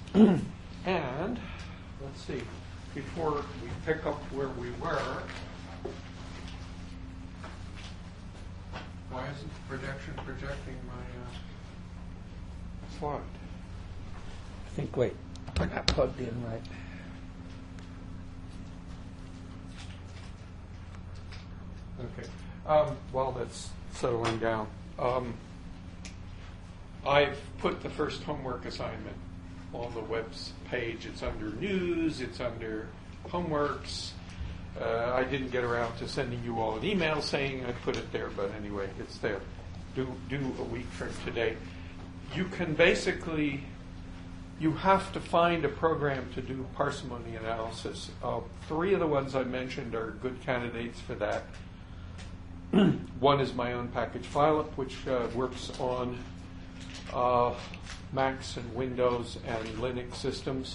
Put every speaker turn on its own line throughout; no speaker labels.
And let's see, before we pick up where we were, why isn't the projection projecting my slide?
I think, wait, we're not plugged in right.
Okay. While that's settling down, I've put the first homework assignment on the web's page. It's under news, it's under homeworks. I didn't get around to sending you all an email saying I put it there, but anyway, it's there. Due a week from today. You can basically, you have to find a program to do parsimony analysis. 3 of the ones I mentioned are good candidates for that. One is my own package FileUp, which works on Macs and Windows and Linux systems.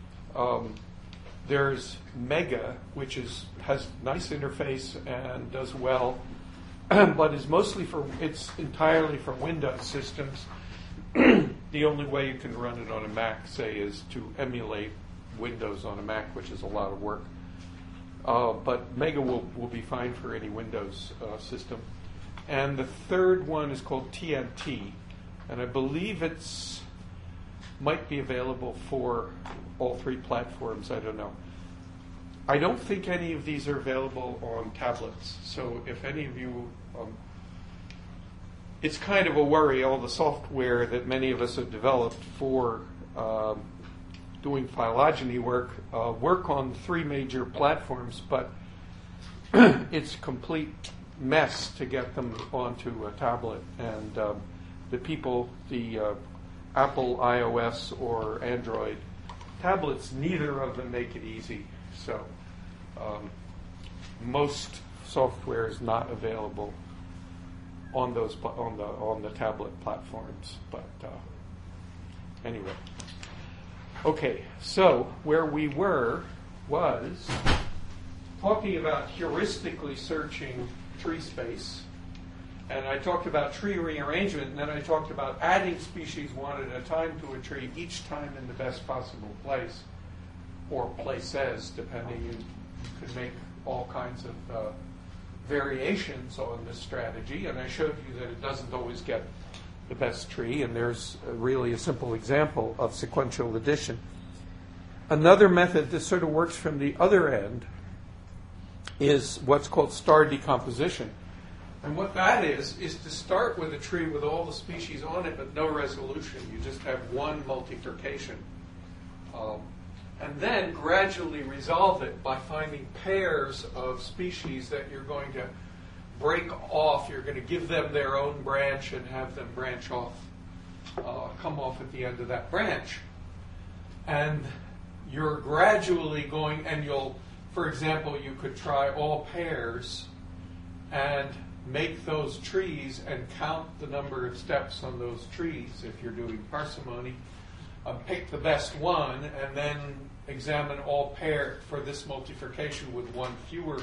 There's Mega, which has nice interface and does well, but is it's entirely for Windows systems. The only way you can run it on a Mac, say, is to emulate Windows on a Mac, which is a lot of work. But Mega will be fine for any Windows system. And the third one is called TNT, and I believe might be available for all 3 platforms. I don't know. I don't think any of these are available on tablets. So if any of you, it's kind of a worry, all the software that many of us have developed for doing phylogeny work on 3 major platforms, but it's a complete mess to get them onto a tablet. And the Apple iOS or Android tablets, neither of them make it easy. So most software is not available on those on the tablet platforms. But anyway, okay. So where we were was talking about heuristically searching tree space. And I talked about tree rearrangement, and then I talked about adding species one at a time to a tree, each time in the best possible place, or places, depending. You could make all kinds of variations on this strategy, and I showed you that it doesn't always get the best tree, and there's really a simple example of sequential addition. Another method that sort of works from the other end is what's called star decomposition. And what that is to start with a tree with all the species on it but no resolution. You just have one multiplication. And then gradually resolve it by finding pairs of species that you're going to break off. You're going to give them their own branch and have them branch off, come off at the end of that branch. And you're gradually going, and for example, you could try all pairs and make those trees and count the number of steps on those trees if you're doing parsimony. Pick the best one and then examine all pairs for this multiplication with one fewer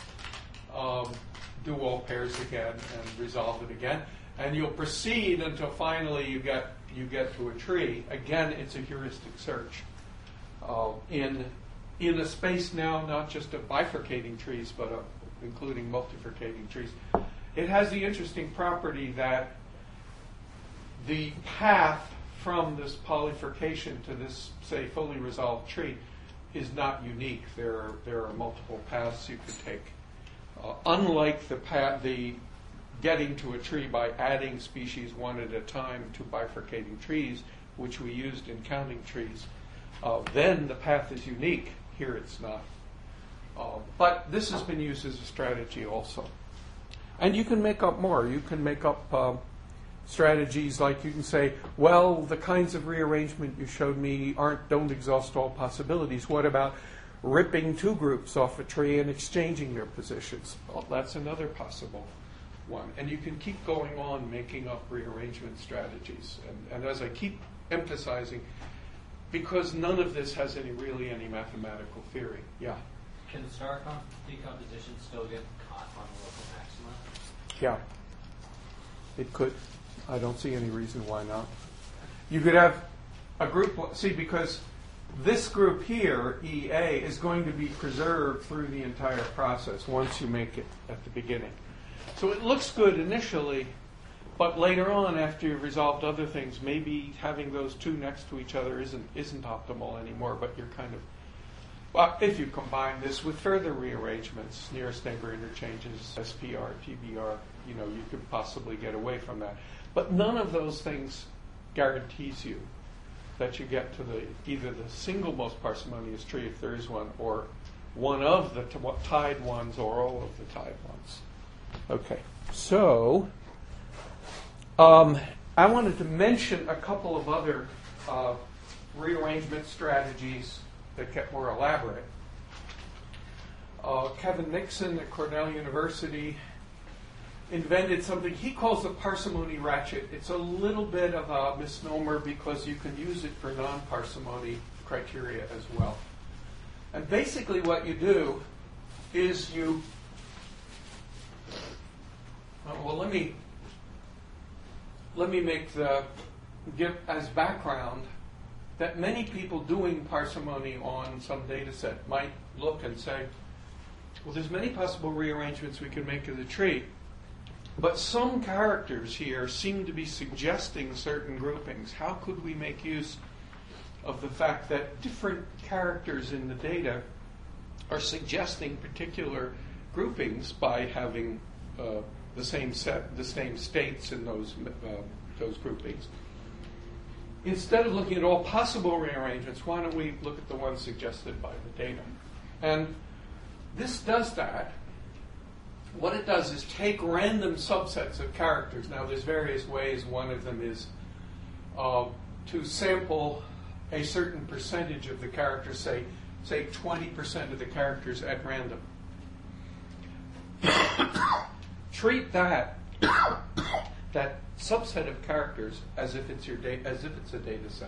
do all pairs again and resolve it again. And you'll proceed until finally you get to a tree. Again, it's a heuristic search. In a space now not just of bifurcating trees but including multifurcating trees. It has the interesting property that the path from this polyfurcation to this, say, fully resolved tree is not unique. There are multiple paths you could take. Unlike the getting to a tree by adding species one at a time to bifurcating trees, which we used in counting trees, then the path is unique. Here it's not. But this has been used as a strategy also. And you can make up more. You can make up strategies like you can say, well, the kinds of rearrangement you showed me don't exhaust all possibilities. What about ripping 2 groups off a tree and exchanging their positions? Well, that's another possible one. And you can keep going on making up rearrangement strategies. And as I keep emphasizing, because none of this has any mathematical theory. Yeah?
Can the star decomposition still get caught on the local maxima?
Yeah, it could. I don't see any reason why not. You could have a group, see, because this group here, EA, is going to be preserved through the entire process once you make it at the beginning. So it looks good initially, but later on, after you've resolved other things, maybe having those two next to each other isn't optimal anymore, but you're kind of, well, if you combine this with further rearrangements, nearest neighbor interchanges, SPR, TBR, you could possibly get away from that. But none of those things guarantees you that you get to either the single most parsimonious tree, if there is one, or one of the tied ones, or all of the tied ones. Okay, so I wanted to mention a couple of other rearrangement strategies that get more elaborate. Kevin Nixon at Cornell University invented something he calls the parsimony ratchet. It's a little bit of a misnomer because you can use it for non-parsimony criteria as well. And basically what you do is let me give as background that many people doing parsimony on some data set might look and say, well, there's many possible rearrangements we could make of the tree. But some characters here seem to be suggesting certain groupings. How could we make use of the fact that different characters in the data are suggesting particular groupings by having the same states in those groupings? Instead of looking at all possible rearrangements, why don't we look at the ones suggested by the data? And this does that. What it does is take random subsets of characters. Now, there's various ways. One of them is to sample a certain percentage of the characters, say 20% of the characters at random. Treat that subset of characters as if it's a data set.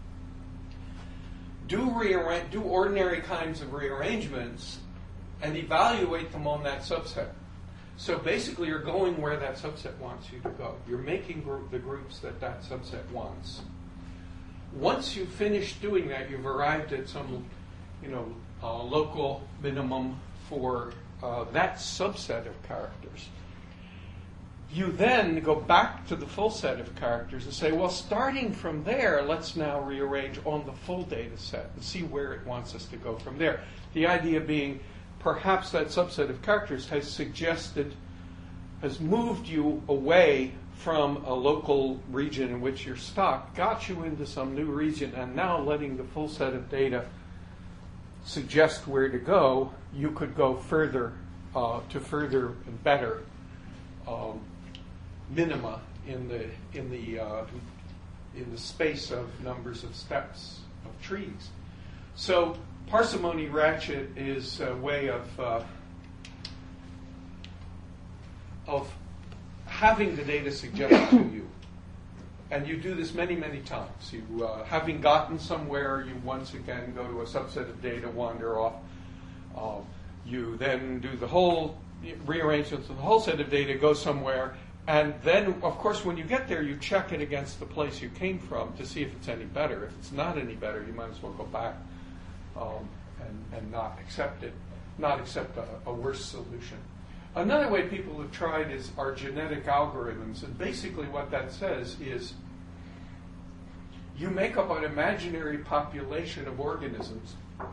Do ordinary kinds of rearrangements and evaluate them on that subset. So basically, you're going where that subset wants you to go. You're making the groups that subset wants. Once you've finished doing that, you've arrived at some, local minimum for that subset of characters. You then go back to the full set of characters and say, well, starting from there, let's now rearrange on the full data set and see where it wants us to go from there. The idea being, perhaps that subset of characters has moved you away from a local region in which you're stuck, got you into some new region, and now letting the full set of data suggest where to go, you could go further to further and better minima in the space of numbers of steps of trees. So parsimony ratchet is a way of having the data suggested to you. And you do this many, many times. You, having gotten somewhere, you once again go to a subset of data, wander off. You then do the whole rearrangements of the whole set of data, go somewhere. And then, of course, when you get there, you check it against the place you came from to see if it's any better. If it's not any better, you might as well go back and not accept it, not accept a worse solution. Another way people have tried are genetic algorithms. And basically what that says is you make up an imaginary population of organisms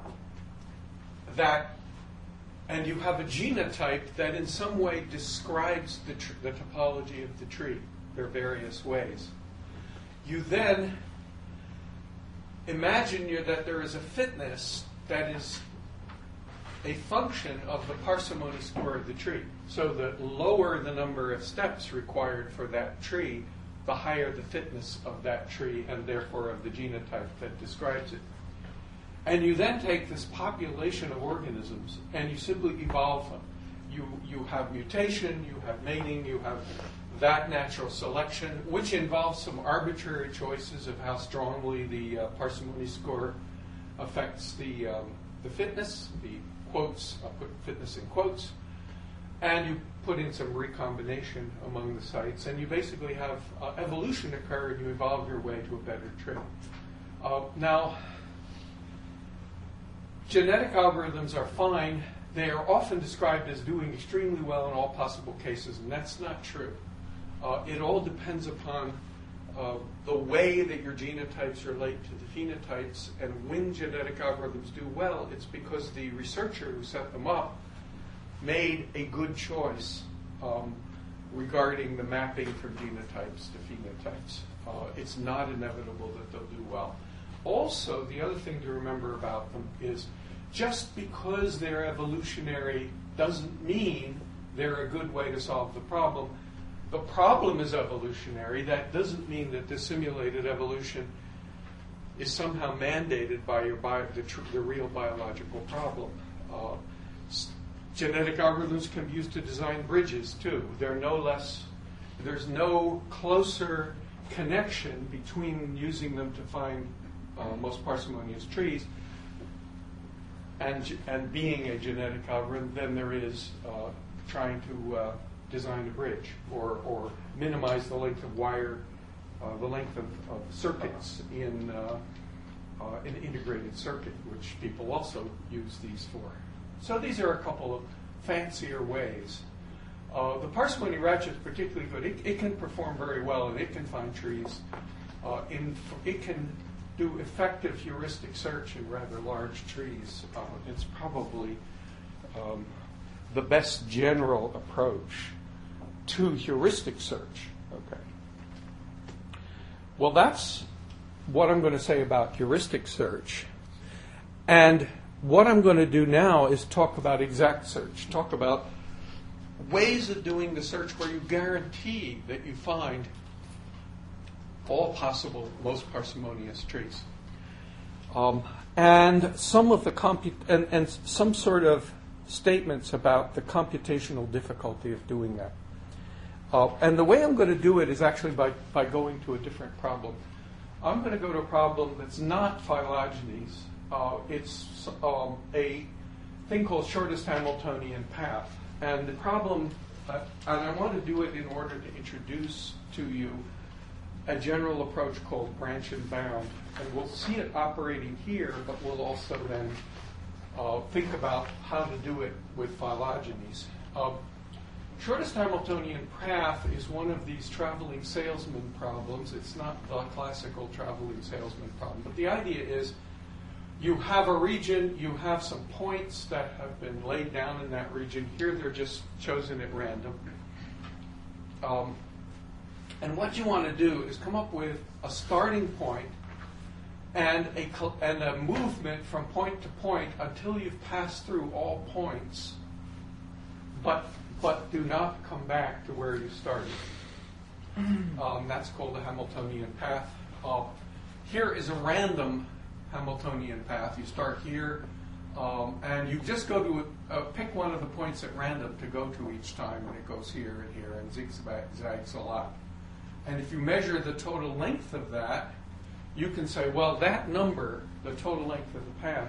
and you have a genotype that in some way describes the topology of the tree. There are various ways. You then imagine that there is a fitness that is a function of the parsimony score of the tree. So the lower the number of steps required for that tree, the higher the fitness of that tree and therefore of the genotype that describes it. And you then take this population of organisms and you simply evolve them. You have mutation, you have mating, you have that natural selection, which involves some arbitrary choices of how strongly the parsimony score affects the fitness, the quotes, I'll put fitness in quotes, and you put in some recombination among the sites, and you basically have evolution occur and you evolve your way to a better tree. Now, genetic algorithms are fine. They are often described as doing extremely well in all possible cases, and that's not true. It all depends upon the way that your genotypes relate to the phenotypes, and when genetic algorithms do well, it's because the researcher who set them up made a good choice regarding the mapping from genotypes to phenotypes. It's not inevitable that they'll do well. Also, the other thing to remember about them is just because they're evolutionary doesn't mean they're a good way to solve the problem. The problem is evolutionary. That doesn't mean that the simulated evolution is somehow mandated by the real biological problem. Genetic algorithms can be used to design bridges, too. There's no closer connection between using them to find most parsimonious trees and being a genetic algorithm than there is trying to design a bridge or minimize the length of wire, the length of circuits in an integrated circuit, which people also use these for. So these are a couple of fancier ways. The parsimony ratchet is particularly good. It can perform very well, and it can find trees. It can do effective heuristic search in rather large trees. It's probably the best general approach to heuristic search. Okay. Well, that's what I'm going to say about heuristic search. And what I'm going to do now is talk about exact search, talk about ways of doing the search where you guarantee that you find all possible, most parsimonious trees. And some of the and some sort of statements about the computational difficulty of doing that. And the way I'm going to do it is actually by going to a different problem. I'm going to go to a problem that's not phylogenies. It's a thing called shortest Hamiltonian path. And the problem, and I want to do it in order to introduce to you a general approach called branch and bound. And we'll see it operating here, but we'll also then think about how to do it with phylogenies. Shortest Hamiltonian path is one of these traveling salesman problems. It's not the classical traveling salesman problem. But the idea is you have a region, you have some points that have been laid down in that region. Here they're just chosen at random. And what you want to do is come up with a starting point and a movement from point to point until you've passed through all points, but do not come back to where you started. That's called a Hamiltonian path. Here is a random Hamiltonian path. You start here, and you just go to pick one of the points at random to go to each time, and it goes here and here and zigzags a lot. And if you measure the total length of that, you can say, well, that number, the total length of the path,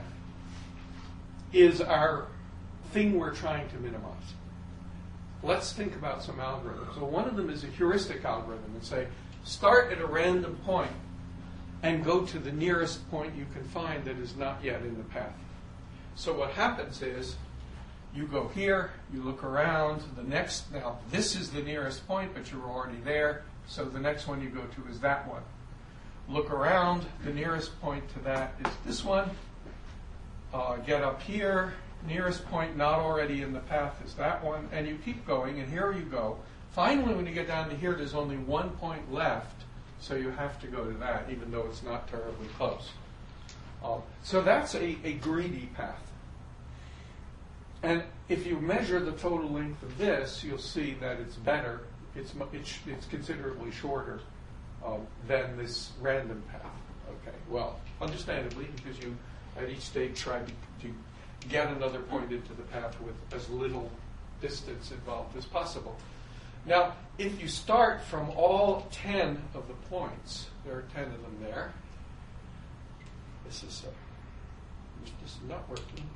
is our thing we're trying to minimize. Let's think about some algorithms. So one of them is a heuristic algorithm, and say, start at a random point and go to the nearest point you can find that is not yet in the path. So what happens is you go here, you look around, now this is the nearest point, but you're already there, so the next one you go to is that one. Look around, the nearest point to that is this one. Get up here, nearest point not already in the path is that one, and you keep going, and here you go. Finally, when you get down to here, there's only 1 point left, so you have to go to that, even though it's not terribly close. So that's a greedy path. And if you measure the total length of this, you'll see that it's better. It's considerably shorter than this random path. Okay, well, understandably, because you at each stage try to get another point into the path with as little distance involved as possible. Now, if you start from all 10 of the points, there are 10 of them there. This is not working.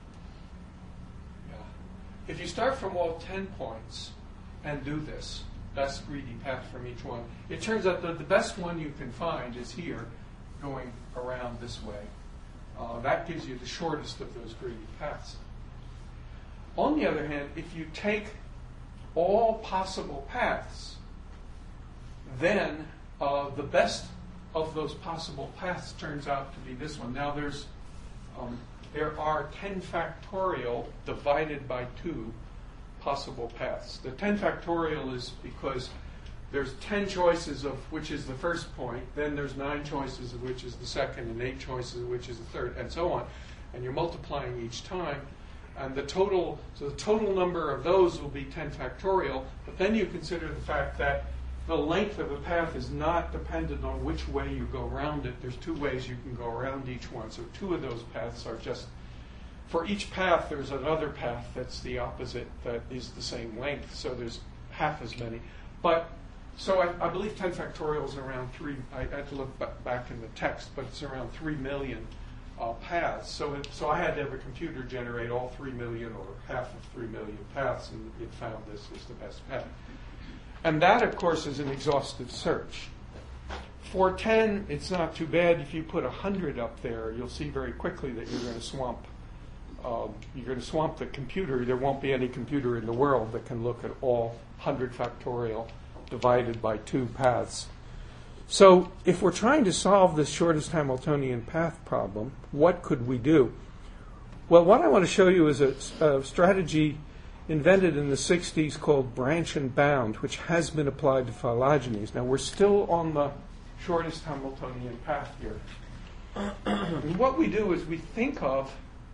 If you start from all 10 points and do this, That's the greedy path from each one. It turns out that the best one you can find is here, going around this way. That gives you the shortest of those greedy paths. On the other hand, if you take all possible paths, then the best of those possible paths turns out to be this one. Now there are 10 factorial divided by 2 possible paths. The 10 factorial is because there's 10 choices of which is the first point, then there's 9 choices of which is the second, and 8 choices of which is the third, and so on. And you're multiplying each time. And the total number of those will be 10 factorial, but then you consider the fact that the length of a path is not dependent on which way you go around it. There's 2 ways you can go around each one. So 2 of those paths are just, for each path there's another path that's the opposite that is the same length. So there's half as many. But, so I believe 10 factorial is around 3, I had to look back in the text, but it's around 3 million paths. So I had to have a computer generate all 3 million or half of 3 million paths, and it found this was the best path. And that, of course, is an exhaustive search. For 10, it's not too bad. If you put 100 up there, you'll see very quickly that you're going to swamp. You're going to swamp the computer. There won't be any computer in the world that can look at all 100 factorial divided by 2 paths. So if we're trying to solve this shortest Hamiltonian path problem, what could we do? Well, what I want to show you is a strategy invented in the 60s called branch and bound, which has been applied to phylogenies. Now, we're still on the shortest Hamiltonian path here. And what we do is we think of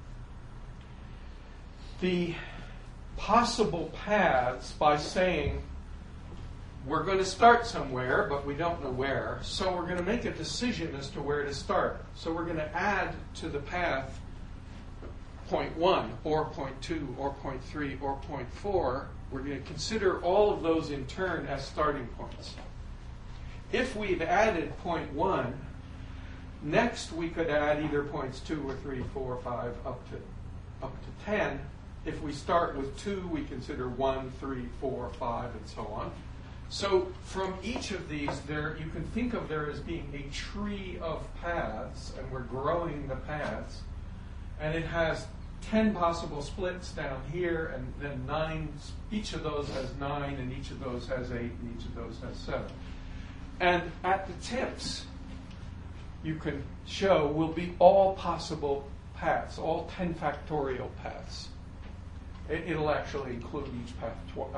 the possible paths by saying, we're going to start somewhere, but we don't know where, so we're going to make a decision as to where to start. So we're going to add to the path point 1, or point 2, or point 3, or point 4. We're going to consider all of those in turn as starting points. If we've added point 1, next we could add either points 2 or 3, 4, 5, up to 10. If we start with 2, we consider 1, 3, 4, 5, and so on. So from each of these, you can think of there as being a tree of paths, and we're growing the paths. And it has 10 possible splits down here, and then 9. Each of those has 9, and each of those has 8, and each of those has 7. And at the tips, you can show will be all possible paths, all 10 factorial paths. It'll actually include each path,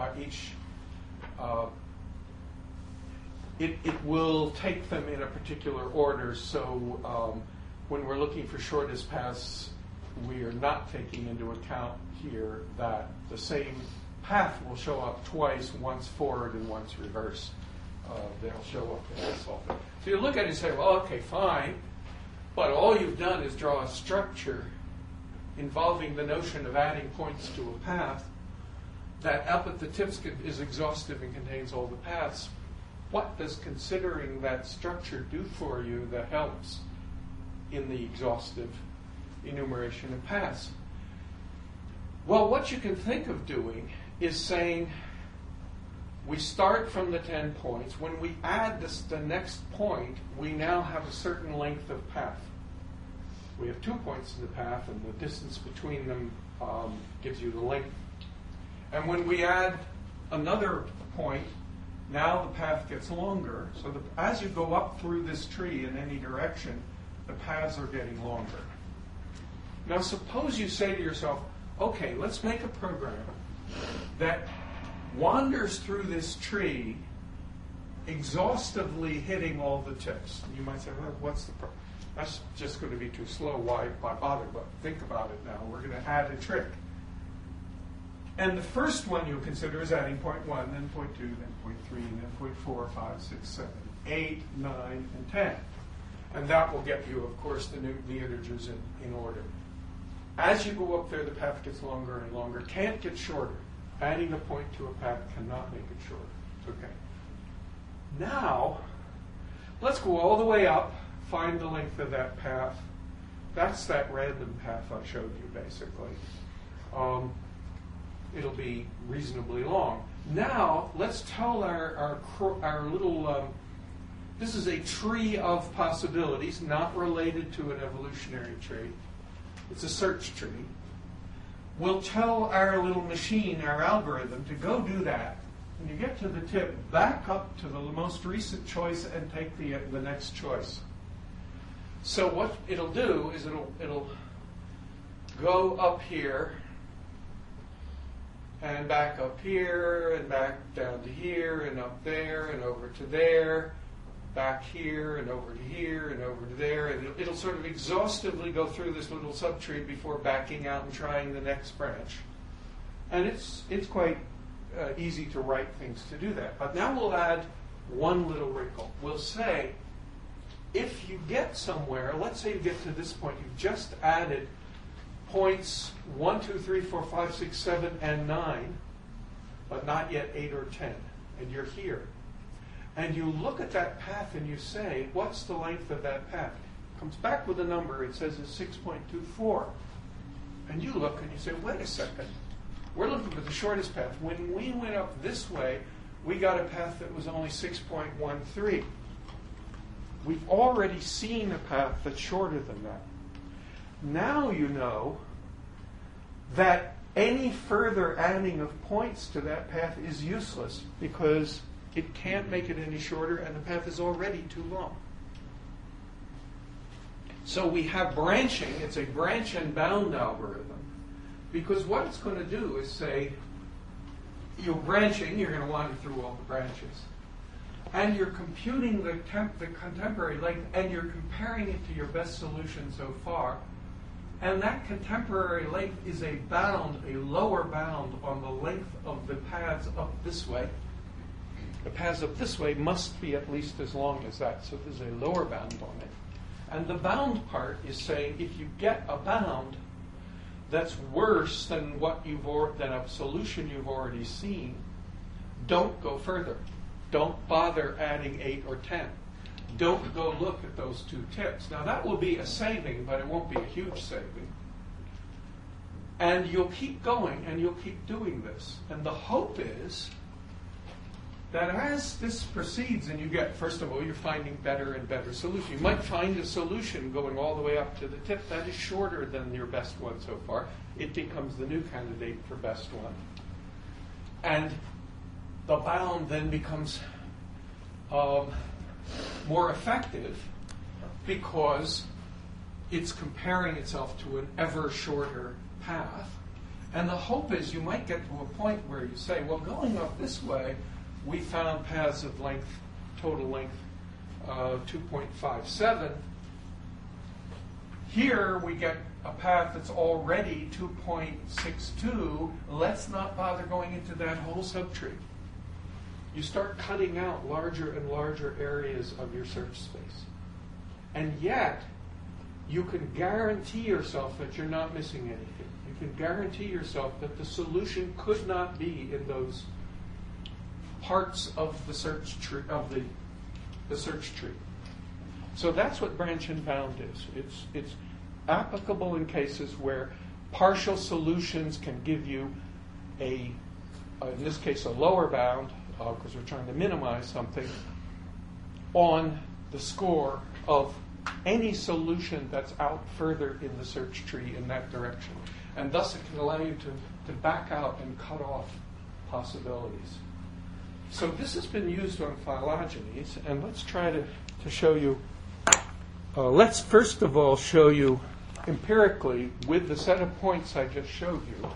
it will take them in a particular order. So when we're looking for shortest paths, we are not taking into account here that the same path will show up twice, once forward and once reverse. They'll show up in this often. So you look at it and say, well, okay, fine, but all you've done is draw a structure involving the notion of adding points to a path that up at the tips is exhaustive and contains all the paths. What does considering that structure do for you that helps in the exhaustive enumeration of paths? Well, what you can think of doing is saying we start from the 10 points. When we add the next point, we now have a certain length of path. We have 2 points in the path, and the distance between them gives you the length. And when we add another point, now the path gets longer. So as you go up through this tree in any direction, the paths are getting longer. Now suppose you say to yourself, okay, let's make a program that wanders through this tree, exhaustively hitting all the tips. And you might say, well, what's the problem? That's just going to be too slow. Why bother? But think about it now. We're going to add a trick. And the first one you'll consider is adding point 1, then point 2, then point 3, and then point 4, 5, 6, 7, 8, 9, and 10. And that will get you, of course, the integers in order. As you go up there, the path gets longer and longer. Can't get shorter. Adding a point to a path cannot make it shorter. Okay. Now, let's go all the way up, find the length of that path. That's that random path I showed you, basically. It'll be reasonably long. Now, let's tell our little, this is a tree of possibilities, not related to an evolutionary tree. It's a search tree. We'll tell our little machine, our algorithm, to go do that. When you get to the tip, back up to the most recent choice and take the next choice. So what it'll do is it'll go up here and back up here and back down to here and up there and over to there, back here and over to here and over to there, and it'll sort of exhaustively go through this little subtree before backing out and trying the next branch. And it's quite easy to write things to do that. But now we'll add one little wrinkle. We'll say, if you get somewhere, let's say you get to this point, you've just added points 1, 2, 3, 4, 5, 6, 7, and 9, but not yet 8 or 10, and you're here. And you look at that path and you say, what's the length of that path? It comes back with a number. It says it's 6.24. And you look and you say, wait a second. We're looking for the shortest path. When we went up this way, we got a path that was only 6.13. We've already seen a path that's shorter than that. Now you know that any further adding of points to that path is useless because it can't make it any shorter and the path is already too long. So we have branching. It's a branch and bound algorithm because what it's going to do is say, you're branching, you're going to wander through all the branches. And you're computing the contemporary length and you're comparing it to your best solution so far. And that contemporary length is a bound, a lower bound on the length of the paths up this way. The paths up this way must be at least as long as that, so there's a lower bound on it. And the bound part is saying if you get a bound that's worse than than a solution you've already seen, don't go further. Don't bother adding 8 or 10. Don't go look at those two tips. Now that will be a saving, but it won't be a huge saving. And you'll keep going and you'll keep doing this. And the hope is that as this proceeds and you get, first of all, you're finding better and better solutions. You might find a solution going all the way up to the tip that is shorter than your best one so far. It becomes the new candidate for best one. And the bound then becomes more effective because it's comparing itself to an ever shorter path. And the hope is you might get to a point where you say, well, going up this way, we found paths of length, total length, 2.57. Here we get a path that's already 2.62. Let's not bother going into that whole subtree. You start cutting out larger and larger areas of your search space. And yet, you can guarantee yourself that you're not missing anything. You can guarantee yourself that the solution could not be in those parts of the search tree, the search tree. So that's what branch and bound is. It's applicable in cases where partial solutions can give you in this case, a lower bound, because we're trying to minimize something, on the score of any solution that's out further in the search tree in that direction. And thus it can allow you to back out and cut off possibilities. So this has been used on phylogenies, and let's try to show you. Let's first of all show you empirically with the set of points I just showed you.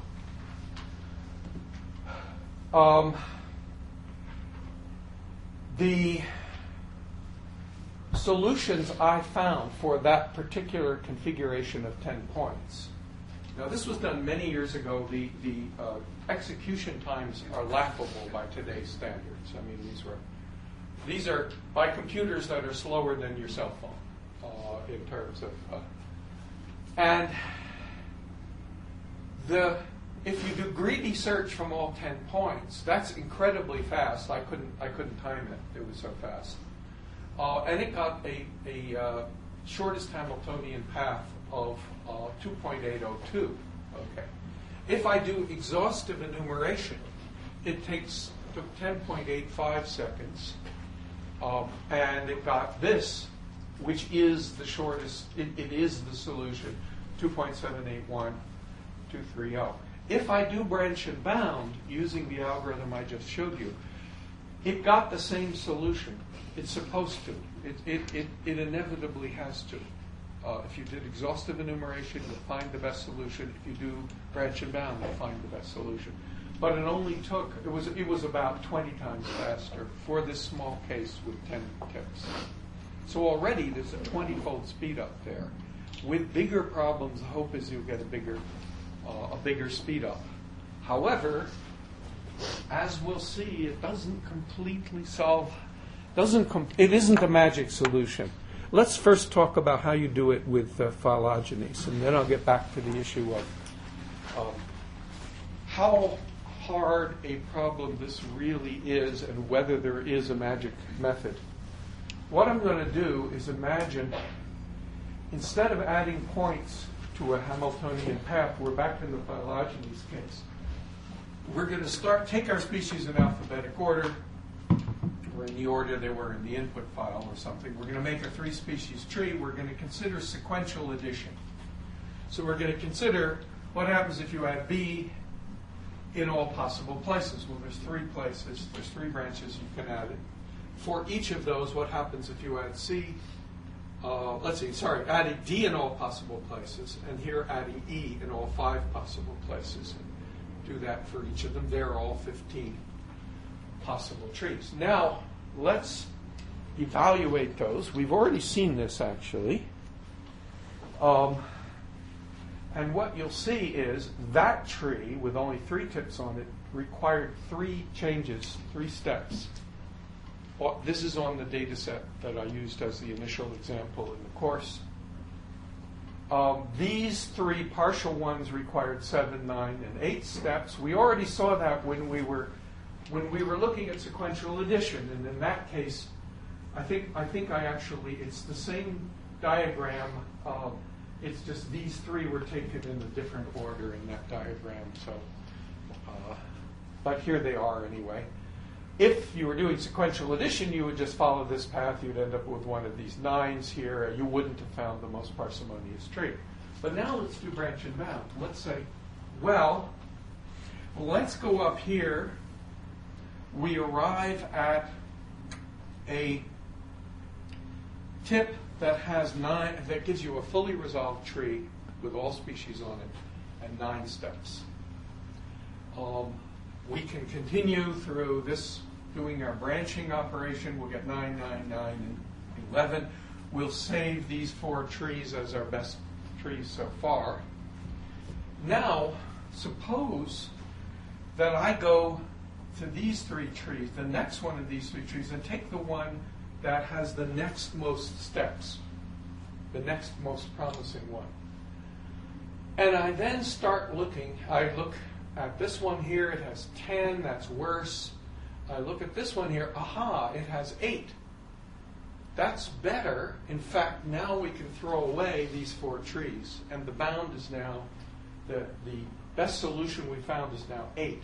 The solutions I found for that particular configuration of 10 points. Now, this was done many years ago. The execution times are laughable by today's standards. I mean, these are by computers that are slower than your cell phone in terms of. And if you do greedy search from all 10 points, that's incredibly fast. I couldn't time it. It was so fast. And it got a shortest Hamiltonian path of 2.802. Okay. If I do exhaustive enumeration, it takes took 10.85 seconds, and it got this, which is the shortest, it is the solution, 2.781230. If I do branch and bound using the algorithm I just showed you, it got the same solution. It's supposed to. It inevitably has to. If you did exhaustive enumeration, you'll find the best solution. If you do branch and bound, you'll find the best solution. But it only took, it was about 20 times faster for this small case with 10 tips. So already there's a 20-fold speed up there. With bigger problems, the hope is you'll get a bigger speed up. However, as we'll see, it doesn't completely solve, it isn't a magic solution. Let's first talk about how you do it with phylogenies, and then I'll get back to the issue of how hard a problem this really is and whether there is a magic method. What I'm going to do is imagine, instead of adding points to a Hamiltonian path, we're back in the phylogenies case. We're going to take our species in alphabetic order, or in the order they were in the input file or something. We're going to make a 3-species tree. We're going to consider sequential addition. So we're going to consider what happens if you add B in all possible places. Well, there's 3 places. There's 3 branches you can add it. For each of those, what happens if you add C? Adding D in all possible places, and here adding E in all 5 possible places. Do that for each of them. They're all 15 possible trees. Now, let's evaluate those. We've already seen this, actually. And what you'll see is that tree, with only 3 tips on it, required 3 changes, 3 steps. This is on the data set that I used as the initial example in the course. These 3 partial ones required 7, 9, and 8 steps. We already saw that when we were looking at sequential addition, and in that case, I think it's the same diagram. It's just these 3 were taken in a different order in that diagram. So, but here they are anyway. If you were doing sequential addition, you would just follow this path. You'd end up with one of these 9s here. You wouldn't have found the most parsimonious tree. But now let's do branch and bound. Let's say, well, let's go up here. We arrive at a tip that has 9, that gives you a fully resolved tree with all species on it and 9 steps. We can continue through this, doing our branching operation. We'll get 9, 9, 9, and 11. We'll save these 4 trees as our best trees so far. Now, suppose that I go to these 3 trees, the next one of these 3 trees, and take the one that has the next most steps, the next most promising one. And I then start looking. I look at this one here, it has 10, that's worse. I look at this one here, aha, it has 8. That's better. In fact, now we can throw away these 4 trees, and the bound is now, the best solution we found is now 8.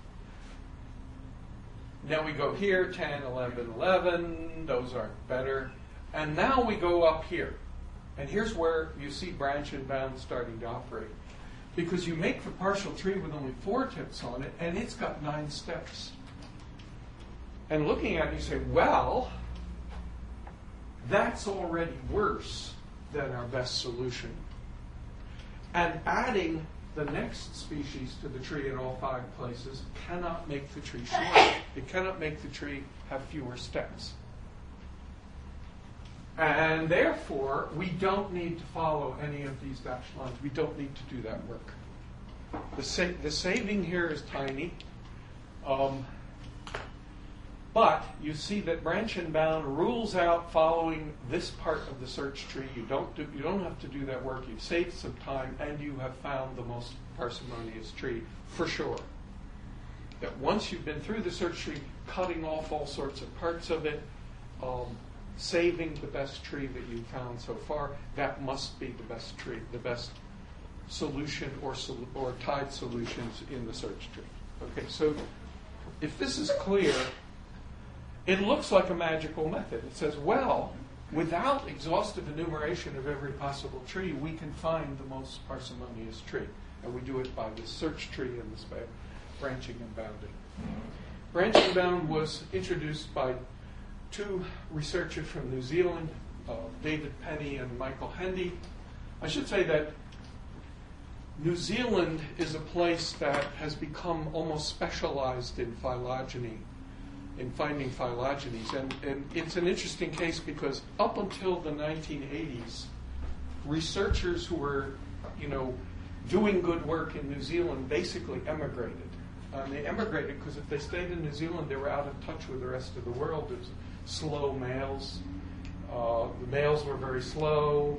Now we go here, 10, 11, 11, those aren't better. And now we go up here. And here's where you see branch and bound starting to operate. Because you make the partial tree with only 4 tips on it, and it's got 9 steps. And looking at it, you say, well, that's already worse than our best solution. And adding the next species to the tree in all 5 places cannot make the tree shorter. It cannot make the tree have fewer steps. And therefore, we don't need to follow any of these dashed lines. We don't need to do that work. The saving here is tiny. But you see that branch and bound rules out following this part of the search tree. You don't have to do that work. You've saved some time, and you have found the most parsimonious tree for sure. That once you've been through the search tree, cutting off all sorts of parts of it, saving the best tree that you've found so far, that must be the best tree, the best solution or tied solutions in the search tree. Okay, so if this is clear, it looks like a magical method. It says, well, without exhaustive enumeration of every possible tree, we can find the most parsimonious tree. And we do it by the search tree and this by branching and bounding. Branch and bound was introduced by two researchers from New Zealand, David Penny and Michael Hendy. I should say that New Zealand is a place that has become almost specialized in phylogeny, in finding phylogenies. And it's an interesting case because up until the 1980s, researchers who were, doing good work in New Zealand basically emigrated. They emigrated because if they stayed in New Zealand, they were out of touch with the rest of the world. There's slow males. The males were very slow.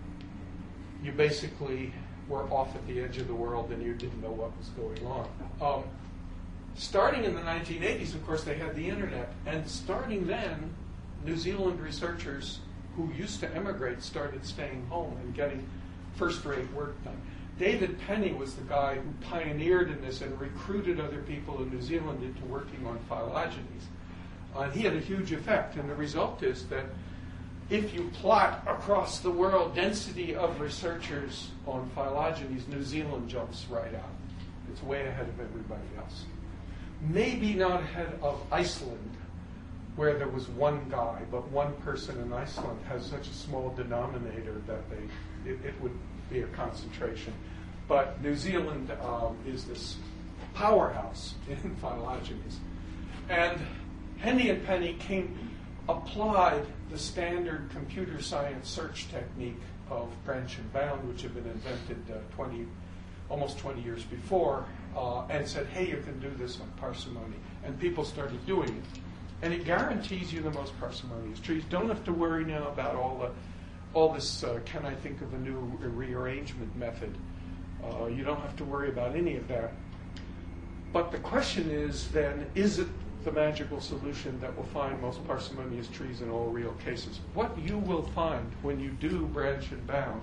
You basically were off at the edge of the world and you didn't know what was going on. Starting in the 1980s, of course, they had the internet. And starting then, New Zealand researchers who used to emigrate started staying home and getting first-rate work done. David Penny was the guy who pioneered in this and recruited other people in New Zealand into working on phylogenies. He had a huge effect, and the result is that if you plot across the world density of researchers on phylogenies, New Zealand jumps right out. It's way ahead of everybody else. Maybe not ahead of Iceland, where there was one guy, but one person in Iceland has such a small denominator that it would be a concentration. But New Zealand is this powerhouse in phylogenies. And Hendy and Penny applied the standard computer science search technique of branch and bound, which had been invented almost 20 years before, and said, hey, you can do this on parsimony. And people started doing it. And it guarantees you the most parsimonious trees. Don't have to worry now about all this, can I think of a new rearrangement method? You don't have to worry about any of that. But the question is then, is it the magical solution that will find most parsimonious trees in all real cases? What you will find when you do branch and bound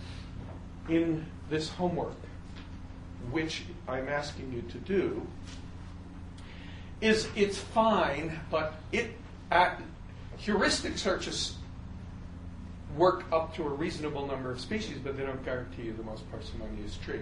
in this homework, which I'm asking you to do, is it's fine, but heuristic searches work up to a reasonable number of species, but they don't guarantee you the most parsimonious tree.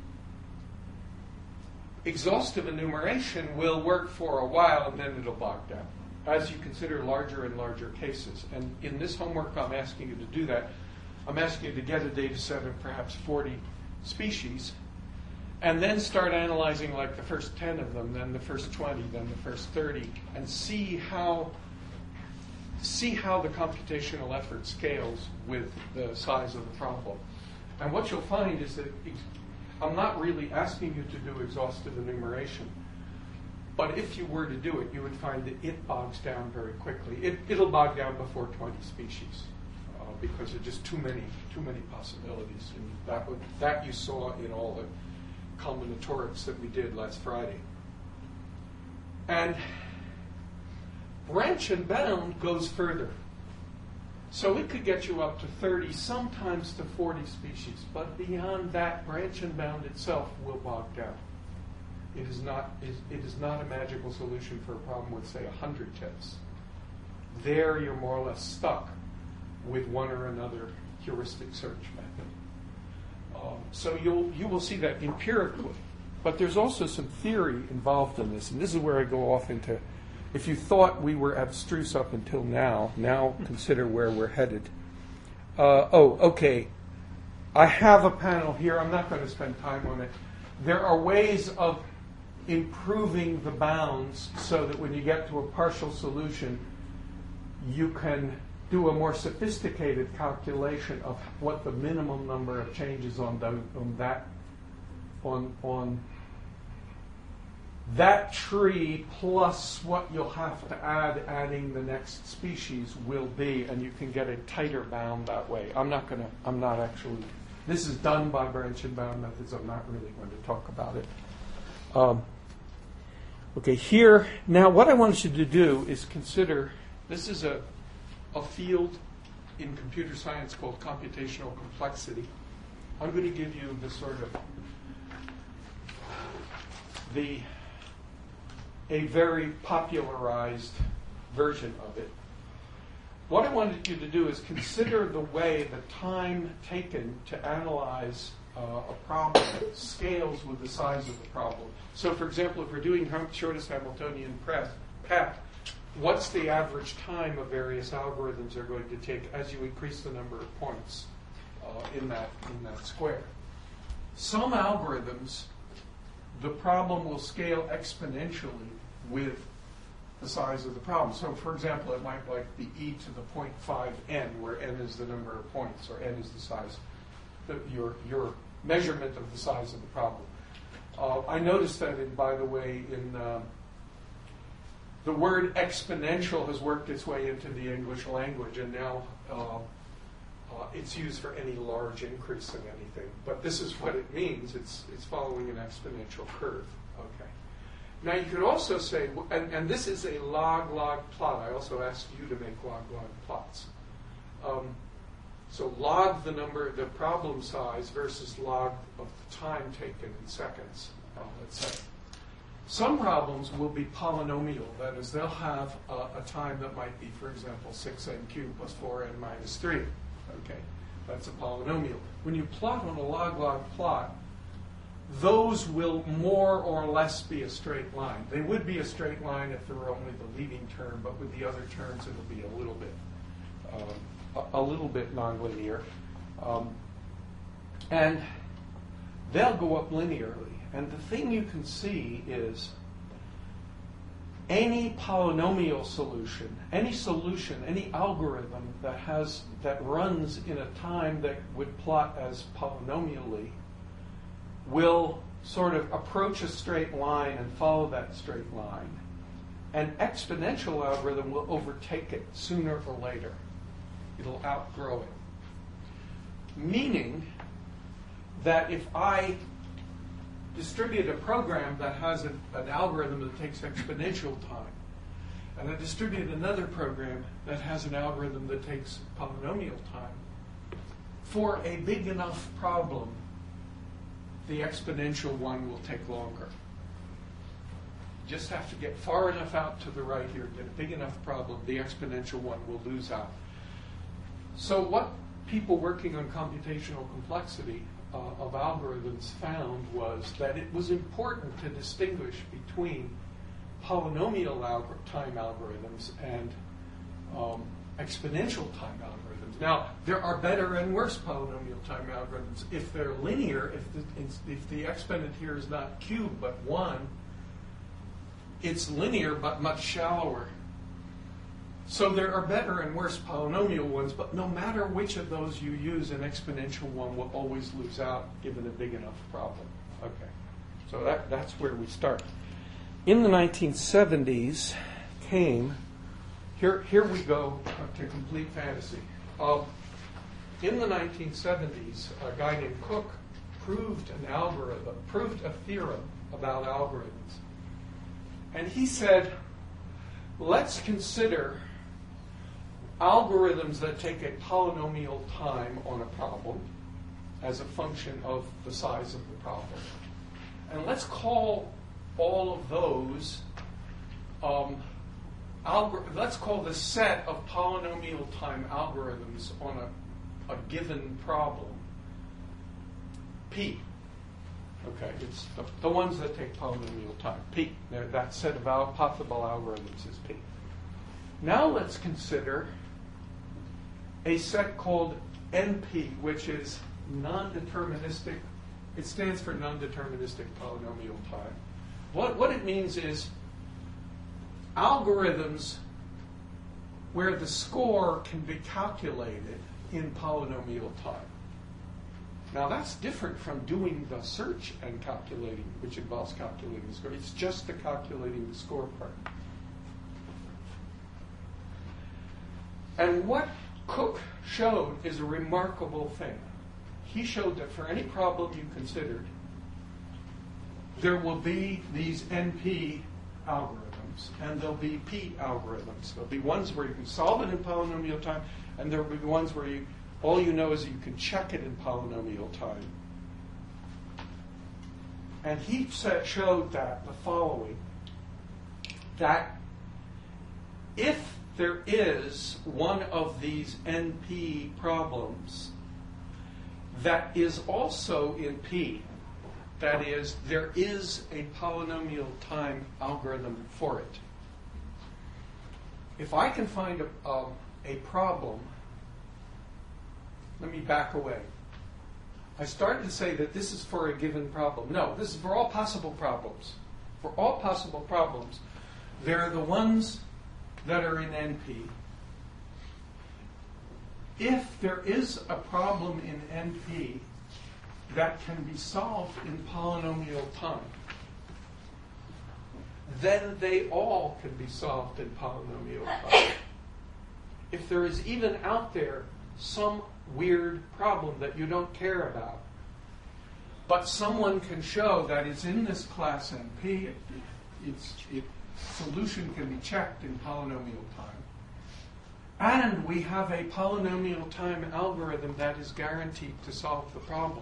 Exhaustive enumeration will work for a while, and then it'll bog down as you consider larger and larger cases. And in this homework, I'm asking you to do that. I'm asking you to get a data set of perhaps 40 species, and then start analyzing like the first 10 of them, then the first 20, then the first 30, and see how the computational effort scales with the size of the problem. And what you'll find is that I'm not really asking you to do exhaustive enumeration, but if you were to do it, you would find that it bogs down very quickly. It'll bog down before 20 species because there are just too many possibilities. And that you saw in all the combinatorics that we did last Friday. And branch and bound goes further. So it could get you up to 30, sometimes to 40 species. But beyond that, branch and bound itself will bog down. It is not a magical solution for a problem with, say, 100 tips. There you're more or less stuck with one or another heuristic search method. So you will see that empirically. But there's also some theory involved in this. And this is where I go off into, if you thought we were abstruse up until now consider where we're headed. Okay. I have a panel here. I'm not going to spend time on it. There are ways of improving the bounds so that when you get to a partial solution, you can do a more sophisticated calculation of what the minimum number of changes on that tree plus what you'll have to adding the next species will be, and you can get a tighter bound that way. This is done by branch and bound methods. I'm not really going to talk about it. Okay, here, now what I want you to do is consider, this is a field in computer science called computational complexity. I'm going to give you the sort of a very popularized version of it. What I wanted you to do is consider the way the time taken to analyze a problem scales with the size of the problem. So, for example, if we're doing shortest Hamiltonian path, what's the average time of various algorithms are going to take as you increase the number of points in that square? Some algorithms, the problem will scale exponentially with the size of the problem. So, for example, it might be e to the 0.5 n, where n is the number of points, or n is the size, your measurement of the size of the problem. I noticed that, by the way, in the word exponential has worked its way into the English language, and now it's used for any large increase in anything. But this is what it means. It's following an exponential curve. Okay. Now you could also say, and this is a log-log plot. I also asked you to make log-log plots. So log the problem size versus log of the time taken in seconds, let's say. Some problems will be polynomial. That is, they'll have a time that might be, for example, 6n cubed plus 4n minus 3. Okay, that's a polynomial. When you plot on a log-log plot, those will more or less be a straight line. They would be a straight line if there were only the leading term, but with the other terms, it'll be a little bit nonlinear, and they'll go up linearly. And the thing you can see is any polynomial solution, any algorithm that runs in a time that would plot as polynomially will sort of approach a straight line and follow that straight line. An exponential algorithm will overtake it sooner or later. It'll outgrow it. Meaning that if I distribute a program that has an algorithm that takes exponential time, and I distribute another program that has an algorithm that takes polynomial time, for a big enough problem, the exponential one will take longer. You just have to get far enough out to the right here, get a big enough problem, the exponential one will lose out. So what people working on computational complexity of algorithms found was that it was important to distinguish between polynomial time algorithms and exponential time algorithms. Now, there are better and worse polynomial time algorithms. If they're linear, if the exponent here is not cubed but 1, it's linear but much shallower. So there are better and worse polynomial ones, but no matter which of those you use, an exponential one will always lose out given a big enough problem. Okay, so that's where we start. In the 1970s came, here we go to complete fantasy. In the 1970s, a guy named Cook proved a theorem about algorithms. And he said, let's consider algorithms that take a polynomial time on a problem as a function of the size of the problem. And let's call all of those, let's call the set of polynomial time algorithms on a given problem P. Okay, it's the ones that take polynomial time, P. That set of possible algorithms is P. Now let's consider a set called NP, which is non-deterministic. It stands for non-deterministic polynomial time. What it means is algorithms where the score can be calculated in polynomial time. Now that's different from doing the search and calculating, which involves calculating the score. It's just the calculating the score part. And what Cook showed is a remarkable thing. He showed that for any problem you considered, there will be these NP algorithms, and there'll be P algorithms. There'll be ones where you can solve it in polynomial time, and there'll be ones where all you know is you can check it in polynomial time. And he showed that the following. that if there is one of these NP problems that is also in P, that is, there is a polynomial time algorithm for it. If I can find a problem, let me back away. I started to say that this is for a given problem. No, this is for all possible problems. For all possible problems, there are the ones that are in NP. If there is a problem in NP that can be solved in polynomial time, then they all can be solved in polynomial time. If there is even out there some weird problem that you don't care about, but someone can show that it's in this class NP, its solution can be checked in polynomial time, and we have a polynomial time algorithm that is guaranteed to solve the problem,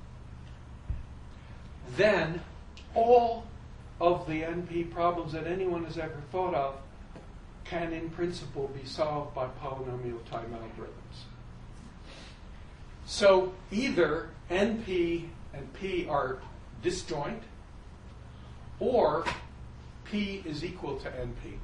then all of the NP problems that anyone has ever thought of can in principle be solved by polynomial time algorithms. So either NP and P are disjoint, or P is equal to NP.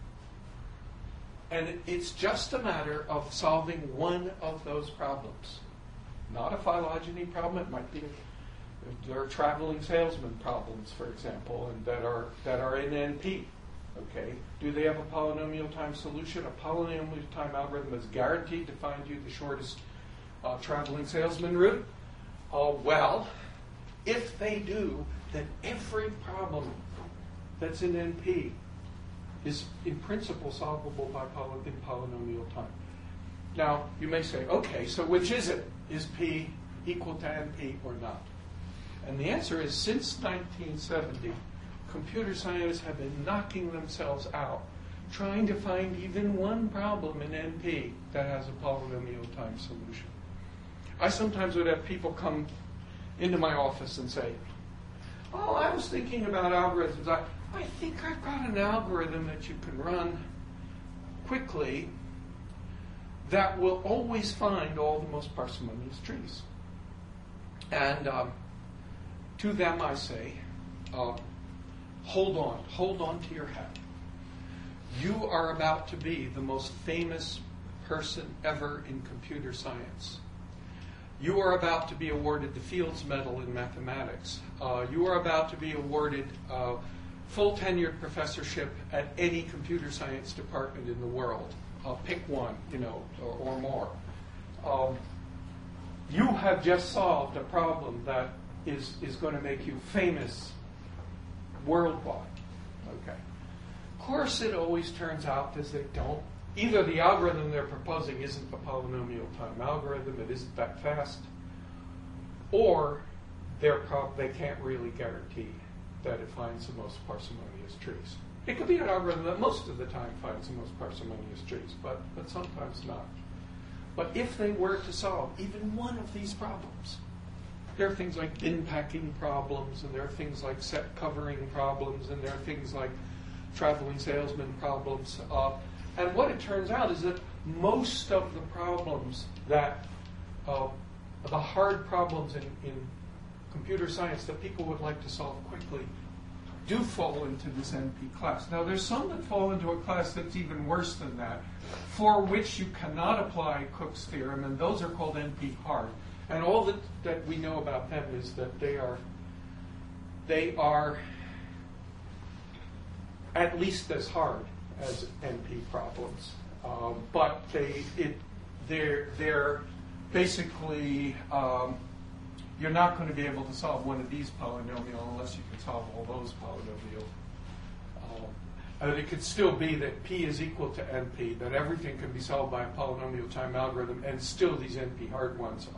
And it's just a matter of solving one of those problems. Not a phylogeny problem. It might be there are traveling salesman problems, for example, and that are in NP. Okay, do they have a polynomial time solution? A polynomial time algorithm is guaranteed to find you the shortest traveling salesman route. Well, if they do, then every problem that's in NP is in principle solvable by in polynomial time. Now, you may say, okay, so which is it? Is P equal to NP or not? And the answer is, since 1970, computer scientists have been knocking themselves out trying to find even one problem in NP that has a polynomial time solution. I sometimes would have people come into my office and say, oh, I was thinking about algorithms. I think I've got an algorithm that you can run quickly that will always find all the most parsimonious trees. And to them I say, hold on to your hat. You are about to be the most famous person ever in computer science. You are about to be awarded the Fields Medal in mathematics. You are about to be awarded full tenured professorship at any computer science department in the world. Pick one, or more. You have just solved a problem that is going to make you famous worldwide. Okay. Of course, it always turns out as they don't. Either the algorithm they're proposing isn't a polynomial time algorithm, it isn't that fast, or they can't really guarantee that it finds the most parsimonious trees. It could be an algorithm that most of the time finds the most parsimonious trees, but sometimes not. But if they were to solve even one of these problems, there are things like bin packing problems, and there are things like set covering problems, and there are things like traveling salesman problems. And what it turns out is that most of the problems that, the hard problems in computer science that people would like to solve quickly do fall into this NP class. Now, there's some that fall into a class that's even worse than that, for which you cannot apply Cook's theorem, and those are called NP hard. And all that we know about them is that they are at least as hard as NP problems, but they're basically you're not going to be able to solve one of these polynomial unless you can solve all those polynomial. It could still be that P is equal to NP, that everything can be solved by a polynomial time algorithm, and still these NP hard ones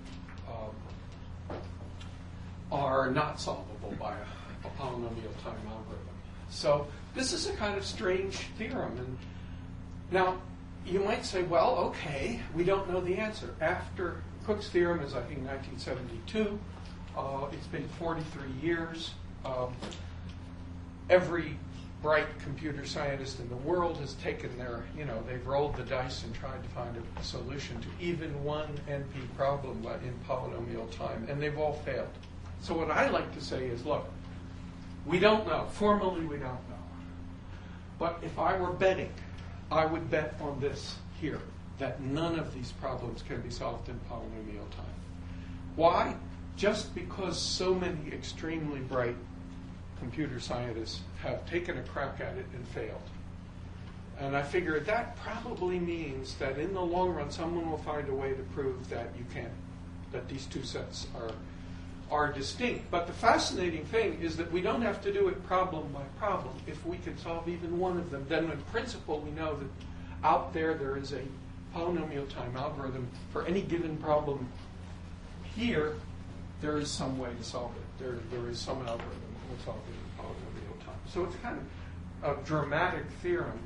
are not solvable by a polynomial time algorithm. So this is a kind of strange theorem. And now you might say, well, okay, we don't know the answer. After Cook's theorem is, I think, 1972. It's been 43 years. Every bright computer scientist in the world has taken they've rolled the dice and tried to find a solution to even one NP problem in polynomial time, and they've all failed. So what I like to say is, look, we don't know. Formally, we don't know. But if I were betting, I would bet on this here, that none of these problems can be solved in polynomial time. Why? Just because so many extremely bright computer scientists have taken a crack at it and failed. And I figure that probably means that in the long run, someone will find a way to prove that you can, that these two sets are distinct. But the fascinating thing is that we don't have to do it problem by problem. If we can solve even one of them, then in principle we know that out there is a polynomial time algorithm for any given problem. Here, there is some way to solve it. There is some algorithm that will solve it in polynomial time. So it's kind of a dramatic theorem.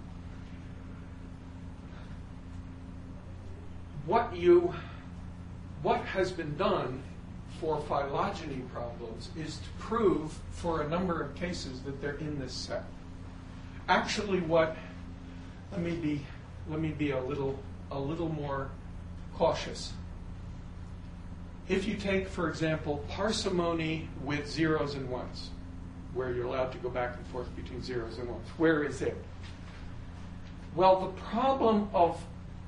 What has been done for phylogeny problems is to prove for a number of cases that they're in this set. Actually, let me be a little more cautious. If you take, for example, parsimony with zeros and ones, where you're allowed to go back and forth between zeros and ones, where is it? Well, the problem of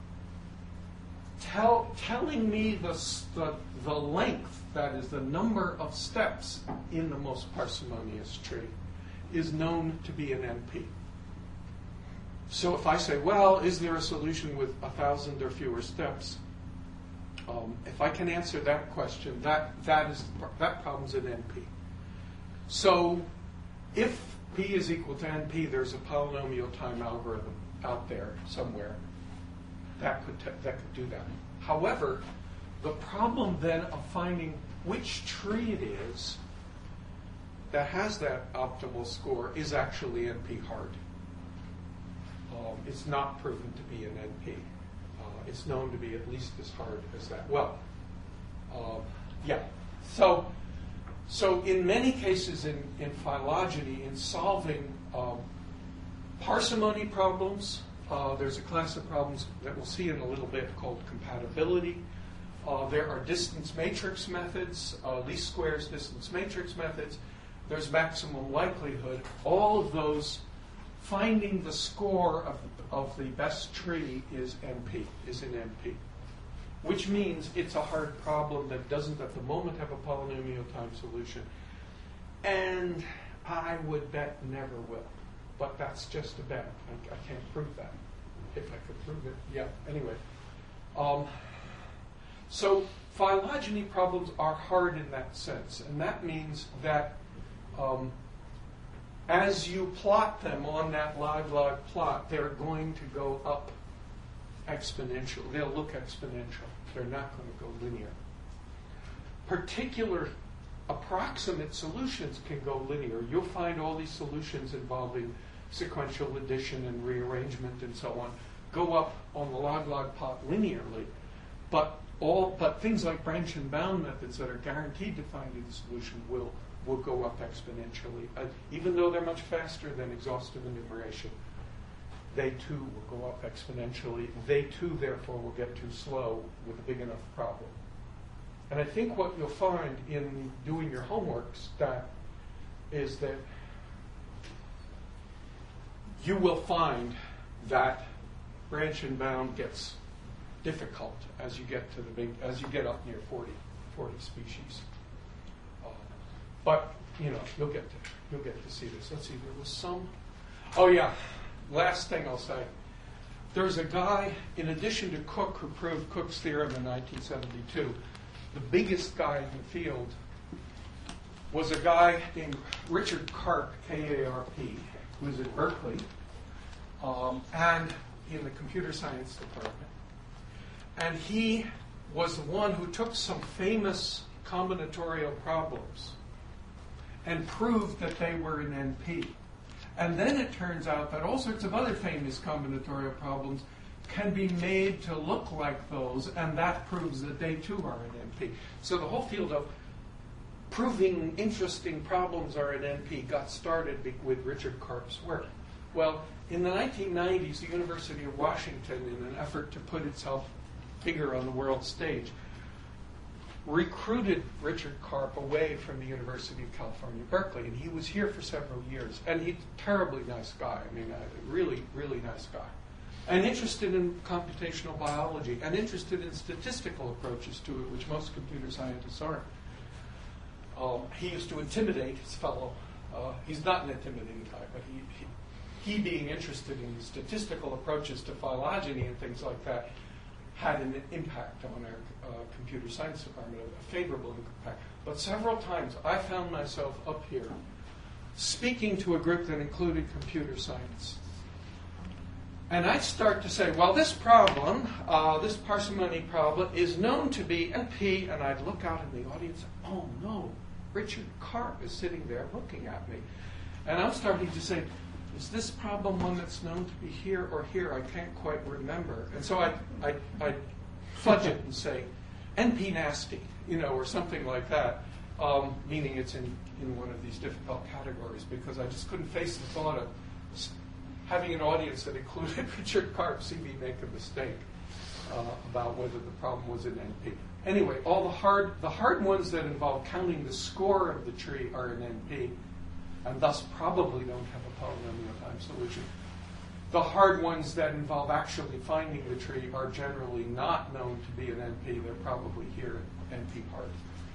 telling me the length, that is the number of steps in the most parsimonious tree, is known to be an NP. So if I say, well, is there a solution with 1,000 or fewer steps? If I can answer that question, that problem's an NP. So if P is equal to NP, there's a polynomial time algorithm out there somewhere that could do that. However, the problem then of finding which tree it is that has that optimal score is actually NP hard. It's not proven to be an NP. It's known to be at least as hard as that. Well, yeah. So in many cases in phylogeny, in solving parsimony problems, there's a class of problems that we'll see in a little bit called compatibility. There are distance matrix methods, least squares distance matrix methods. There's maximum likelihood. All of those, finding the score of the best tree is an NP, which means it's a hard problem that doesn't at the moment have a polynomial time solution. And I would bet never will. But that's just a bet. I can't prove that. If I could prove it, yeah. Anyway. So phylogeny problems are hard in that sense. And that means that as you plot them on that log-log plot, they're going to go up exponential. They'll look exponential. They're not going to go linear. Particular approximate solutions can go linear. You'll find all these solutions involving sequential addition and rearrangement and so on go up on the log-log plot linearly. But things like branch and bound methods that are guaranteed to find a solution will go up exponentially. Even though they're much faster than exhaustive enumeration, they too will go up exponentially. They too, therefore, will get too slow with a big enough problem. And I think what you'll find in doing your homeworks is that you will find that branch and bound gets difficult as you get up near 40 species. But you'll get to see this. Let's see. There was some. Oh yeah. Last thing I'll say. There's a guy, in addition to Cook, who proved Cook's theorem in 1972. The biggest guy in the field was a guy named Richard Karp, K-A-R-P, who was at Berkeley, and in the computer science department. And he was the one who took some famous combinatorial problems and proved that they were in NP. And then it turns out that all sorts of other famous combinatorial problems can be made to look like those, and that proves that they too are in NP. So the whole field of proving interesting problems are an NP got started with Richard Karp's work. Well, in the 1990s, the University of Washington, in an effort to put itself bigger on the world stage, recruited Richard Karp away from the University of California, Berkeley, and he was here for several years. And he's a terribly nice guy. I mean, a really, really nice guy. And interested in computational biology, and interested in statistical approaches to it, which most computer scientists aren't. He used to intimidate his fellow. He's not an intimidating guy, but he being interested in statistical approaches to phylogeny and things like that had an impact on our computer science department, a favorable impact. But several times I found myself up here speaking to a group that included computer science. And I'd start to say, well, this problem, this parsimony problem, is known to be NP, and I'd look out in the audience, oh no, Richard Karp is sitting there looking at me. And I'm starting to say, is this problem one that's known to be here or here? I can't quite remember. And so I fudge it and say, NP nasty, or something like that, meaning it's in one of these difficult categories, because I just couldn't face the thought of having an audience that included Richard Karp see me make a mistake about whether the problem was in NP. Anyway, all the hard ones that involve counting the score of the tree are in NP, and thus probably don't have a polynomial time solution. The hard ones that involve actually finding the tree are generally not known to be an NP. They're probably here at NP hard.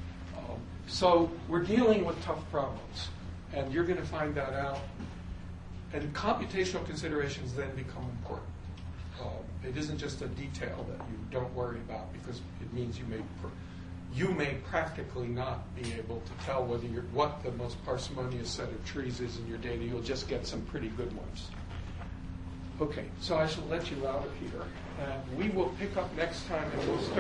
So we're dealing with tough problems, and you're going to find that out. And computational considerations then become important. It isn't just a detail that you don't worry about, because it means you may practically not be able to tell what the most parsimonious set of trees is in your data. You'll just get some pretty good ones. Okay, so I shall let you out of here. And we will pick up next time, and we'll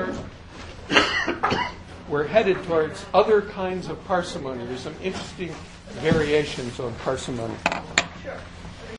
start. We're headed towards other kinds of parsimony. There's some interesting variations on parsimony.
Sure.